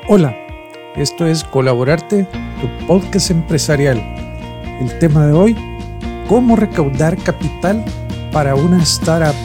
Hola, esto es Colaborarte, tu podcast empresarial. El tema de hoy, cómo recaudar capital para una startup.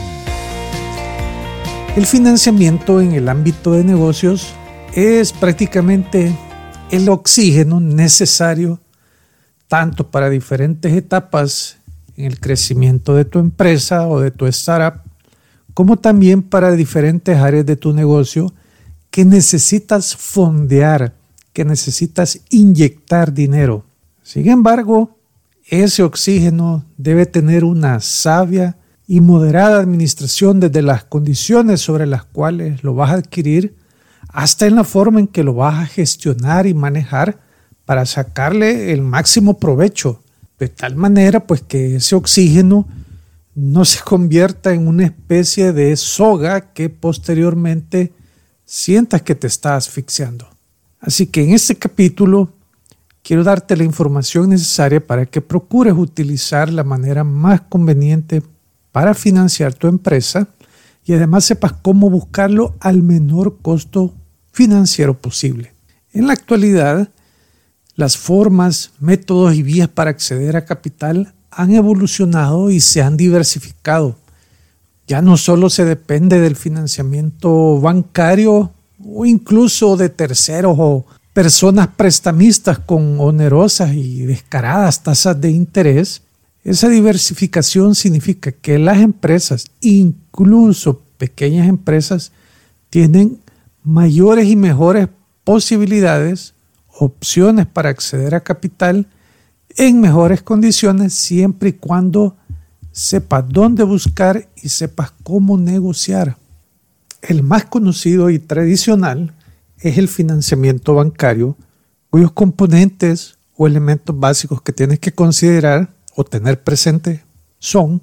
El financiamiento en el ámbito de negocios es prácticamente el oxígeno necesario tanto para diferentes etapas en el crecimiento de tu empresa o de tu startup, como también para diferentes áreas de tu negocio que necesitas fondear, que necesitas inyectar dinero. Sin embargo, ese oxígeno debe tener una sabia y moderada administración desde las condiciones sobre las cuales lo vas a adquirir hasta en la forma en que lo vas a gestionar y manejar para sacarle el máximo provecho, de tal manera pues que ese oxígeno no se convierta en una especie de soga que posteriormente sientas que te está asfixiando. Así que en este capítulo quiero darte la información necesaria para que procures utilizar la manera más conveniente para financiar tu empresa y además sepas cómo buscarlo al menor costo financiero posible. En la actualidad, las formas, métodos y vías para acceder a capital han evolucionado y se han diversificado. Ya no solo se depende del financiamiento bancario o incluso de terceros o personas prestamistas con onerosas y descaradas tasas de interés. Esa diversificación significa que las empresas, incluso pequeñas empresas, tienen mayores y mejores posibilidades, opciones para acceder a capital en mejores condiciones siempre y cuando sepas dónde buscar y sepas cómo negociar. El más conocido y tradicional es el financiamiento bancario, cuyos componentes o elementos básicos que tienes que considerar o tener presente son,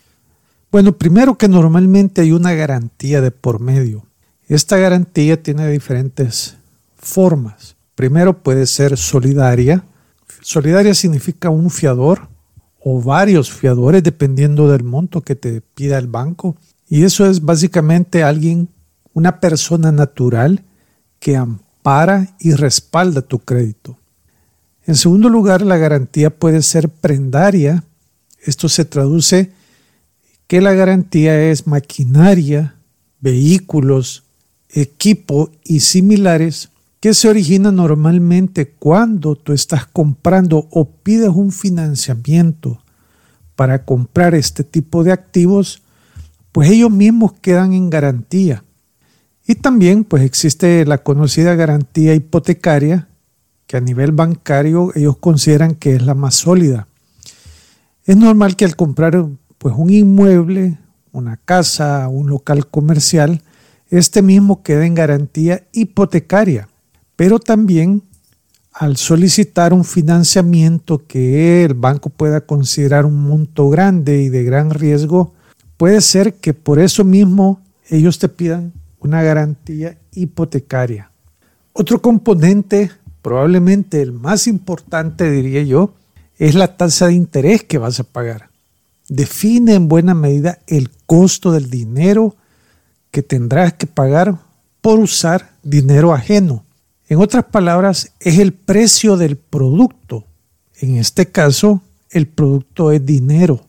primero que normalmente hay una garantía de por medio. Esta garantía tiene diferentes formas. Primero puede ser solidaria. Solidaria significa un fiador o varios fiadores dependiendo del monto que te pida el banco. Y eso es básicamente una persona natural que ampara y respalda tu crédito. En segundo lugar, la garantía puede ser prendaria. Esto se traduce que la garantía es maquinaria, vehículos, equipo y similares que se origina normalmente cuando tú estás comprando o pides un financiamiento para comprar este tipo de activos, pues ellos mismos quedan en garantía. Y también pues existe la conocida garantía hipotecaria, que a nivel bancario ellos consideran que es la más sólida. Es normal que al comprar pues un inmueble, una casa, un local comercial, este mismo quede en garantía hipotecaria. Pero también al solicitar un financiamiento que el banco pueda considerar un monto grande y de gran riesgo, puede ser que por eso mismo ellos te pidan una garantía hipotecaria. Otro componente, probablemente el más importante diría yo, es la tasa de interés que vas a pagar. Define en buena medida el costo del dinero que tendrás que pagar por usar dinero ajeno. En otras palabras, es el precio del producto. En este caso, el producto es dinero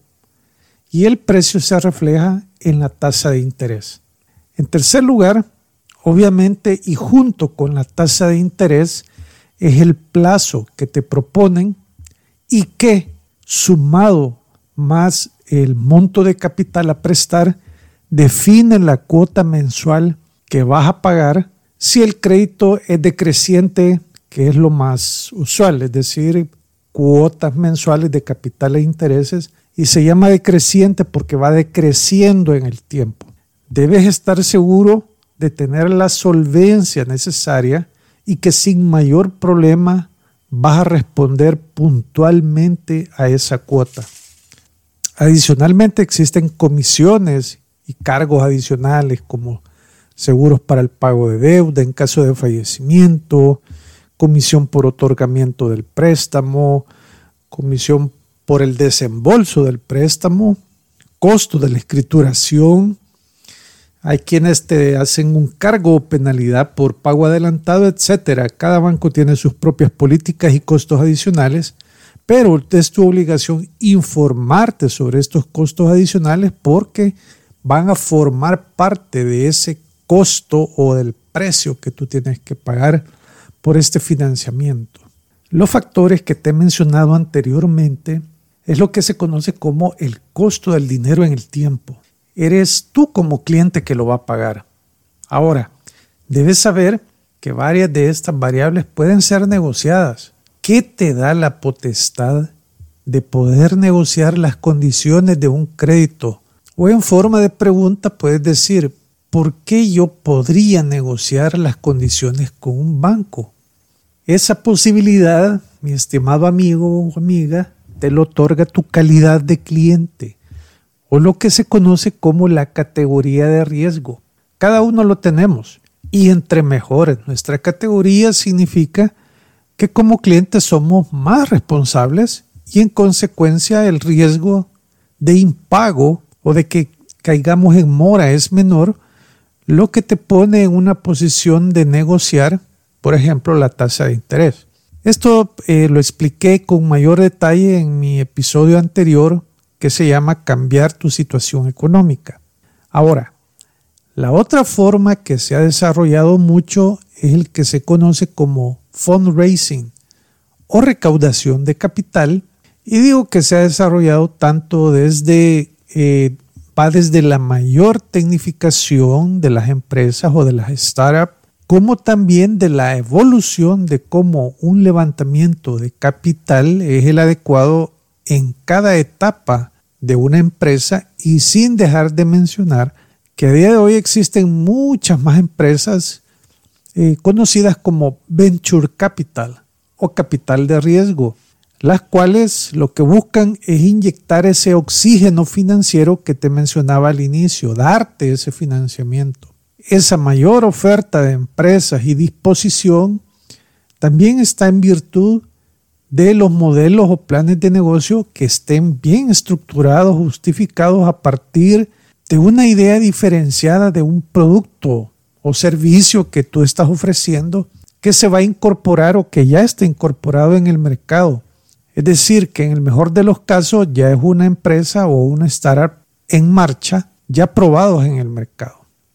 y el precio se refleja en la tasa de interés. En tercer lugar, obviamente y junto con la tasa de interés, es el plazo que te proponen y que, sumado más el monto de capital a prestar, define la cuota mensual que vas a pagar si el crédito es decreciente, que es lo más usual, es decir, cuotas mensuales de capital e intereses, y se llama decreciente porque va decreciendo en el tiempo. Debes estar seguro de tener la solvencia necesaria y que sin mayor problema vas a responder puntualmente a esa cuota. Adicionalmente existen comisiones y cargos adicionales como seguros para el pago de deuda en caso de fallecimiento, comisión por otorgamiento del préstamo, comisión por el desembolso del préstamo, costo de la escrituración, Hay quienes te hacen un cargo o penalidad por pago adelantado, etcétera. Cada banco tiene sus propias políticas y costos adicionales, pero es tu obligación informarte sobre estos costos adicionales porque van a formar parte de ese costo o del precio que tú tienes que pagar por este financiamiento. Los factores que te he mencionado anteriormente es lo que se conoce como el costo del dinero en el tiempo. Eres tú como cliente que lo va a pagar. Ahora, debes saber que varias de estas variables pueden ser negociadas. ¿Qué te da la potestad de poder negociar las condiciones de un crédito? O en forma de pregunta puedes decir, ¿por qué yo podría negociar las condiciones con un banco? Esa posibilidad, mi estimado amigo o amiga, te lo otorga tu calidad de cliente o lo que se conoce como la categoría de riesgo. Cada uno lo tenemos y entre mejores nuestra categoría significa que como clientes somos más responsables y en consecuencia el riesgo de impago o de que caigamos en mora es menor, lo que te pone en una posición de negociar, por ejemplo, la tasa de interés. Esto lo expliqué con mayor detalle en mi episodio anterior que se llama Cambiar tu situación económica. Ahora, la otra forma que se ha desarrollado mucho es el que se conoce como fundraising o recaudación de capital. Y digo que se ha desarrollado tanto va desde la mayor tecnificación de las empresas o de las startups, como también de la evolución de cómo un levantamiento de capital es el adecuado en cada etapa de una empresa y sin dejar de mencionar que a día de hoy existen muchas más empresas conocidas como Venture Capital o capital de riesgo, las cuales lo que buscan es inyectar ese oxígeno financiero que te mencionaba al inicio, darte ese financiamiento. Esa mayor oferta de empresas y disposición también está en virtud de los modelos o planes de negocio que estén bien estructurados, justificados a partir de una idea diferenciada de un producto o servicio que tú estás ofreciendo que se va a incorporar o que ya está incorporado en el mercado. Es decir, que en el mejor de los casos ya es una empresa o una startup en marcha, ya probados en el mercado.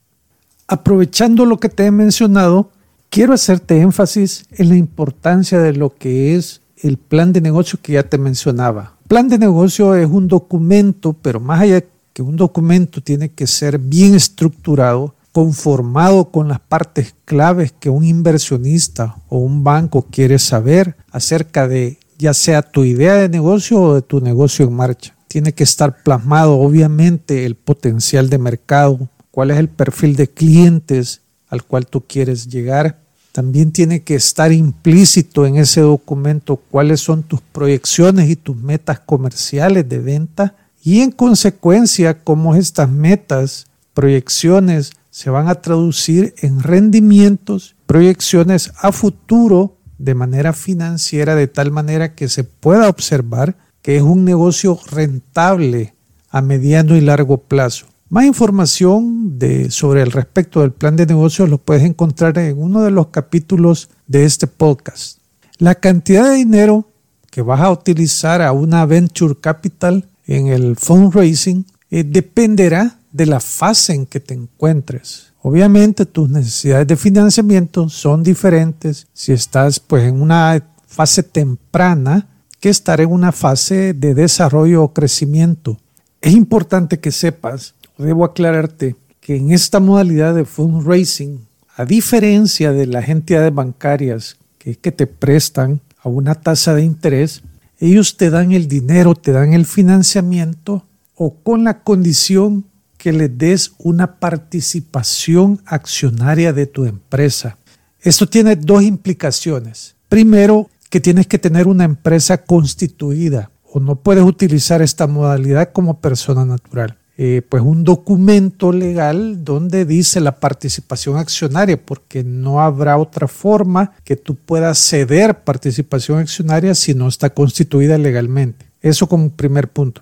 Aprovechando lo que te he mencionado, quiero hacerte énfasis en la importancia de lo que es el plan de negocio que ya te mencionaba. Plan de negocio es un documento, pero más allá que un documento tiene que ser bien estructurado, conformado con las partes claves que un inversionista o un banco quiere saber acerca de ya sea tu idea de negocio o de tu negocio en marcha. Tiene que estar plasmado obviamente el potencial de mercado, cuál es el perfil de clientes al cual tú quieres llegar. También tiene que estar implícito en ese documento cuáles son tus proyecciones y tus metas comerciales de venta y en consecuencia cómo estas metas, proyecciones se van a traducir en rendimientos, proyecciones a futuro de manera financiera de tal manera que se pueda observar que es un negocio rentable a mediano y largo plazo. Más información sobre el respecto del plan de negocios lo puedes encontrar en uno de los capítulos de este podcast. La cantidad de dinero que vas a utilizar a una venture capital en el fundraising dependerá de la fase en que te encuentres. Obviamente tus necesidades de financiamiento son diferentes si estás en una fase temprana que estar en una fase de desarrollo o crecimiento. Es importante que sepas, debo aclararte, que en esta modalidad de fundraising, a diferencia de las entidades bancarias que te prestan a una tasa de interés, ellos te dan el dinero, te dan el financiamiento o con la condición que les des una participación accionaria de tu empresa. Esto tiene dos implicaciones. Primero, que tienes que tener una empresa constituida o no puedes utilizar esta modalidad como persona natural. Un documento legal donde dice la participación accionaria, porque no habrá otra forma que tú puedas ceder participación accionaria si no está constituida legalmente. Eso como primer punto.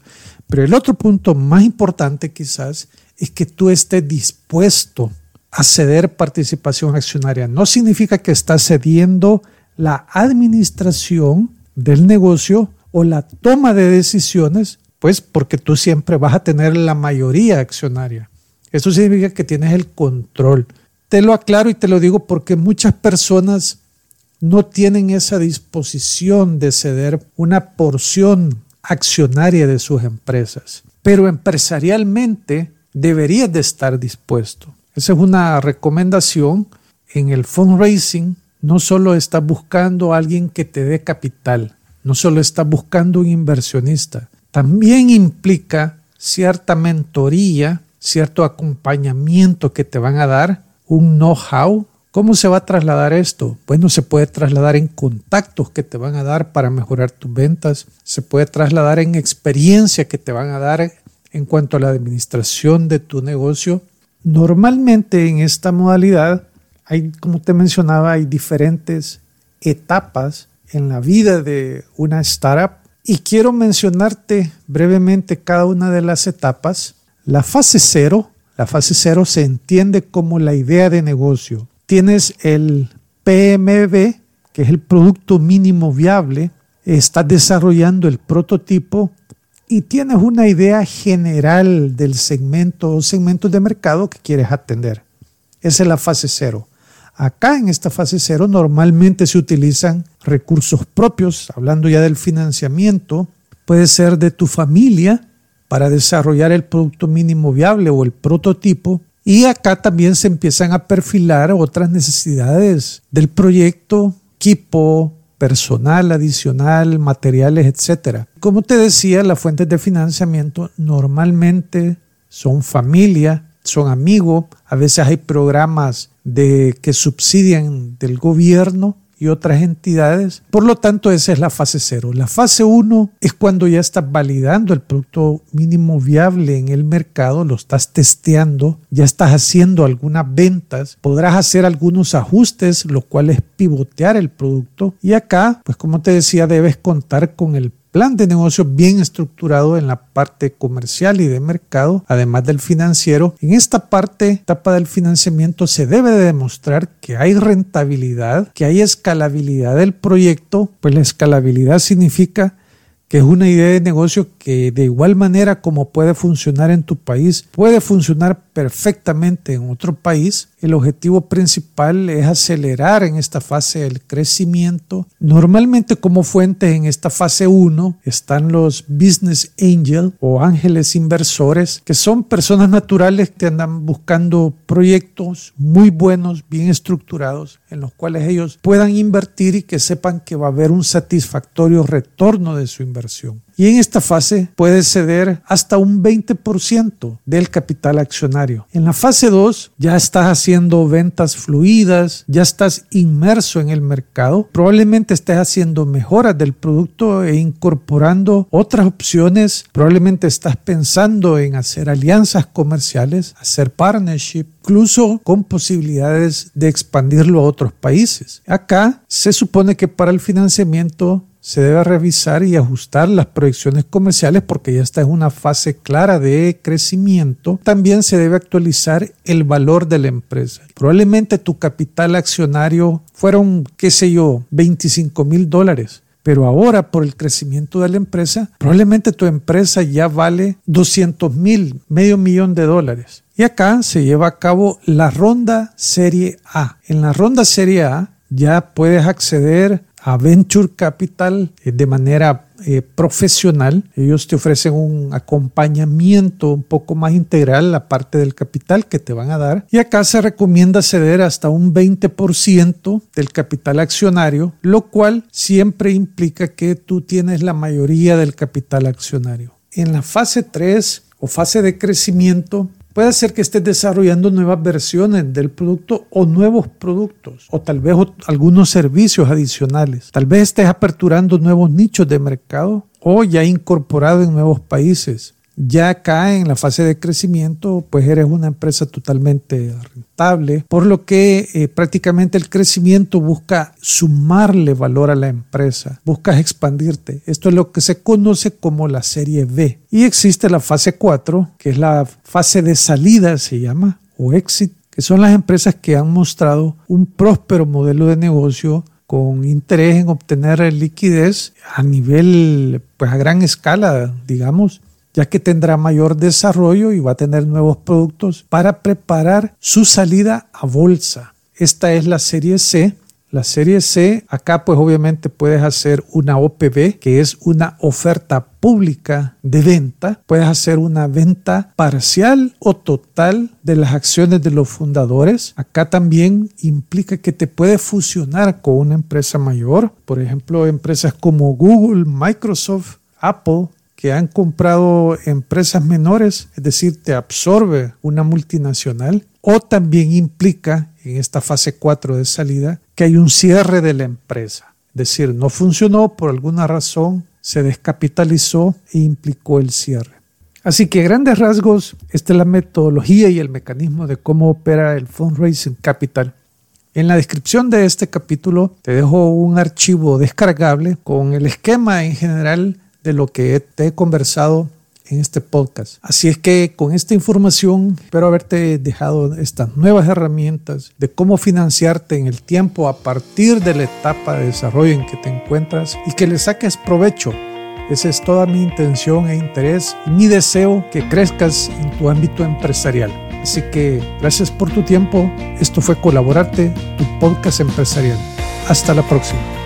Pero el otro punto más importante quizás es que tú estés dispuesto a ceder participación accionaria. No significa que estás cediendo la administración del negocio o la toma de decisiones, pues porque tú siempre vas a tener la mayoría accionaria. Eso significa que tienes el control. Te lo aclaro y te lo digo porque muchas personas no tienen esa disposición de ceder una porción accionaria de sus empresas. Pero empresarialmente deberías de estar dispuesto. Esa es una recomendación. En el fundraising no solo estás buscando a alguien que te dé capital, no solo estás buscando un inversionista, también implica cierta mentoría, cierto acompañamiento que te van a dar, un know-how. ¿Cómo se va a trasladar esto? Bueno, se puede trasladar en contactos que te van a dar para mejorar tus ventas, se puede trasladar en experiencia que te van a dar en cuanto a la administración de tu negocio. Normalmente en esta modalidad hay, como te mencionaba, hay diferentes etapas en la vida de una startup y quiero mencionarte brevemente cada una de las etapas. La fase 0 se entiende como la idea de negocio. Tienes el PMV, que es el producto mínimo viable, estás desarrollando el prototipo y tienes una idea general del segmento o segmentos de mercado que quieres atender. Esa es la fase 0. Acá en esta fase 0 normalmente se utilizan recursos propios, hablando ya del financiamiento, puede ser de tu familia para desarrollar el producto mínimo viable o el prototipo. Y acá también se empiezan a perfilar otras necesidades del proyecto, equipo, personal adicional, materiales, etc. Como te decía, las fuentes de financiamiento normalmente son familia, son amigos, a veces hay programas que subsidian del gobierno y otras entidades. Por lo tanto, esa es la fase 0. La fase 1 es cuando ya estás validando el producto mínimo viable en el mercado, lo estás testeando, ya estás haciendo algunas ventas, podrás hacer algunos ajustes, lo cual es pivotear el producto. Y acá, pues como te decía, debes contar con el plan de negocio bien estructurado en la parte comercial y de mercado, además del financiero. En esta etapa del financiamiento se debe de demostrar que hay rentabilidad, que hay escalabilidad del proyecto. Pues la escalabilidad significa que es una idea de negocio que de igual manera como puede funcionar en tu país, puede funcionar perfectamente en otro país. El objetivo principal es acelerar en esta fase el crecimiento. Normalmente como fuentes en esta fase 1 están los business angel o ángeles inversores, que son personas naturales que andan buscando proyectos muy buenos, bien estructurados, en los cuales ellos puedan invertir y que sepan que va a haber un satisfactorio retorno de su inversión. Y en esta fase puedes ceder hasta un 20% del capital accionario. En la fase 2 ya estás haciendo ventas fluidas, ya estás inmerso en el mercado, probablemente estés haciendo mejoras del producto e incorporando otras opciones, probablemente estás pensando en hacer alianzas comerciales, hacer partnership, incluso con posibilidades de expandirlo a otros países. Acá se supone que para el financiamiento se debe revisar y ajustar las proyecciones comerciales porque ya está en una fase clara de crecimiento. También se debe actualizar el valor de la empresa. Probablemente tu capital accionario fueron, $25,000. Pero ahora por el crecimiento de la empresa, probablemente tu empresa ya vale $200,000, $500,000. Y acá se lleva a cabo la ronda Serie A. En la ronda Serie A ya puedes acceder a Venture Capital de manera profesional. Ellos te ofrecen un acompañamiento un poco más integral, la parte del capital que te van a dar. Y acá se recomienda ceder hasta un 20% del capital accionario, lo cual siempre implica que tú tienes la mayoría del capital accionario. En la fase 3 o fase de crecimiento, puede ser que estés desarrollando nuevas versiones del producto o nuevos productos o tal vez algunos servicios adicionales. Tal vez estés aperturando nuevos nichos de mercado o ya incorporado en nuevos países. Ya acá en la fase de crecimiento, pues eres una empresa totalmente rentable, por lo que prácticamente el crecimiento busca sumarle valor a la empresa, buscas expandirte. Esto es lo que se conoce como la serie B. Y existe la fase 4, que es la fase de salida, se llama, o exit, que son las empresas que han mostrado un próspero modelo de negocio con interés en obtener liquidez a nivel, pues a gran escala, digamos, ya que tendrá mayor desarrollo y va a tener nuevos productos para preparar su salida a bolsa. Esta es la serie C. La serie C, acá pues obviamente puedes hacer una OPV, que es una oferta pública de venta. Puedes hacer una venta parcial o total de las acciones de los fundadores. Acá también implica que te puedes fusionar con una empresa mayor. Por ejemplo, empresas como Google, Microsoft, Apple, que han comprado empresas menores, es decir, te absorbe una multinacional. O también implica, en esta fase 4 de salida, que hay un cierre de la empresa. Es decir, no funcionó por alguna razón, se descapitalizó e implicó el cierre. Así que a grandes rasgos, esta es la metodología y el mecanismo de cómo opera el Fundraising Capital. En la descripción de este capítulo te dejo un archivo descargable con el esquema en general de lo que te he conversado en este podcast. Así es que con esta información espero haberte dejado estas nuevas herramientas de cómo financiarte en el tiempo a partir de la etapa de desarrollo en que te encuentras y que le saques provecho. Esa es toda mi intención e interés y mi deseo, que crezcas en tu ámbito empresarial. Así que gracias por tu tiempo. Esto fue Colaborarte, tu podcast empresarial. Hasta la próxima.